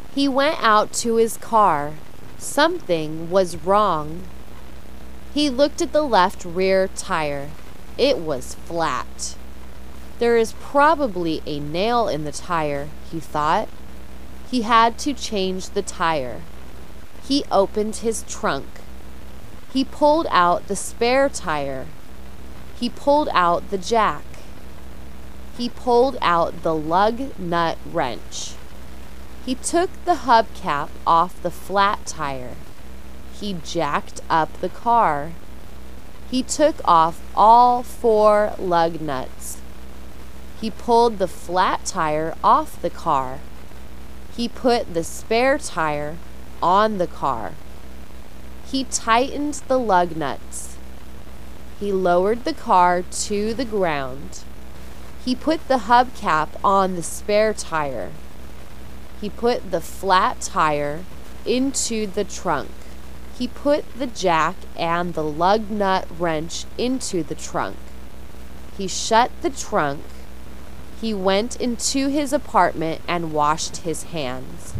He went out to his car. Something was wrong. He looked at the left rear tire. It was flat. There is probably a nail in the tire, he thought. He had to change the tire. He opened his trunk. He pulled out the spare tire. He pulled out the jack. He pulled out the lug nut wrench. He took the hubcap off the flat tire. He jacked up the car. He took off all 4 lug nuts. He pulled the flat tire off the car. He put the spare tire on the car. He tightened the lug nuts. He lowered the car to the ground. He put the hubcap on the spare tire. He put the flat tire into the trunk. He put the jack and the lug nut wrench into the trunk. He shut the trunk. He went into his apartment and washed his hands.